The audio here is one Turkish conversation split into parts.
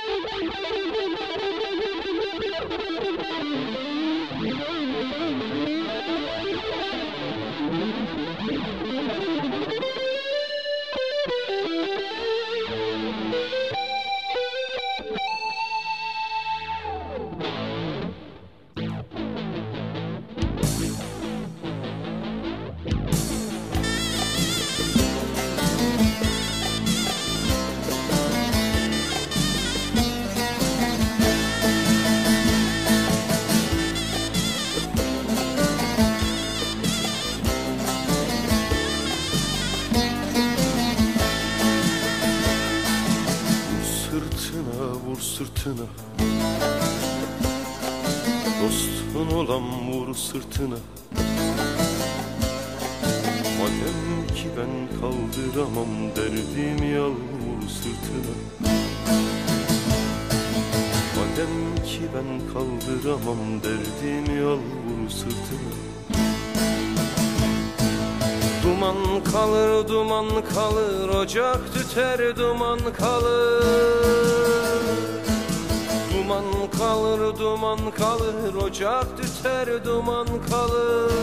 Vur sırtına, dostun olan vur sırtına. Madem ki ben kaldıramam derdimi, al vur sırtına. Madem ki ben kaldıramam derdimi, al vur sırtına. Duman kalır, duman kalır, ocak tüter, duman kalır. Duman kalır, duman kalır, ocak tüter, duman kalır.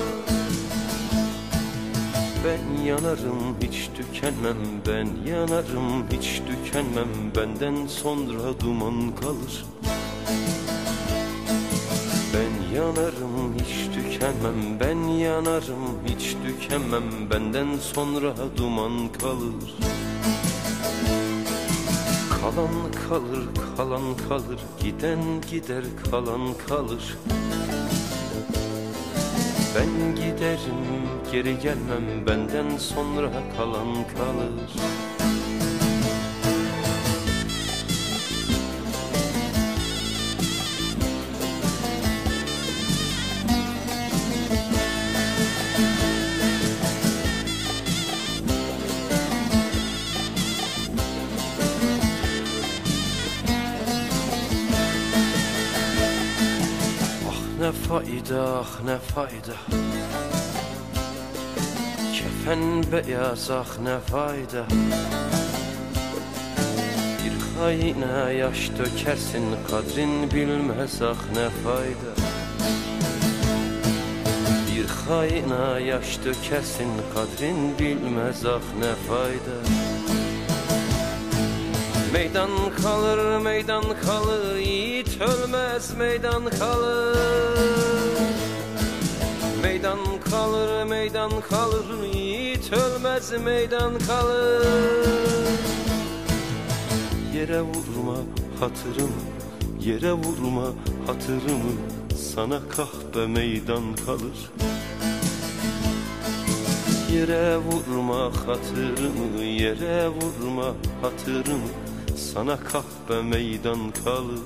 Ben yanarım hiç tükenmem, ben yanarım hiç tükenmem. Benden sonra duman kalır. Ben yanarım hiç tükenmem, ben yanarım hiç tükenmem. Benden sonra duman kalır. Kalan kalır, kalan kalır, giden gider, kalan kalır. Ben giderim, geri gelmem, benden sonra kalan kalır. Ne fayda, ah ne fayda, kefen beyaz, ah ne fayda. Bir haine yaş dökersin, kadrin bilmez, ah ne fayda. Bir haine yaş dökersin, kadrin bilmez, ah ne fayda. Meydan kalır, meydan kalır, yiğit ölmez, meydan kalır. Meydan kalır, meydan kalır, yiğit ölmez, meydan kalır. Yere vurma hatırımı, yere vurma hatırımı, sana kahpe meydan kalır. Yere vurma hatırımı, yere vurma hatırımı, sana kahpe meydan kalır.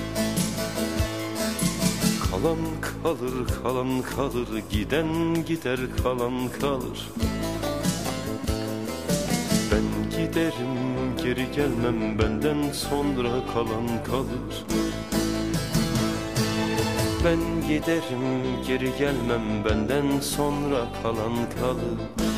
Kalan kalır, kalan kalır, giden gider, kalan kalır. Ben giderim, geri gelmem, benden sonra kalan kalır. Ben giderim, geri gelmem, benden sonra kalan kalır.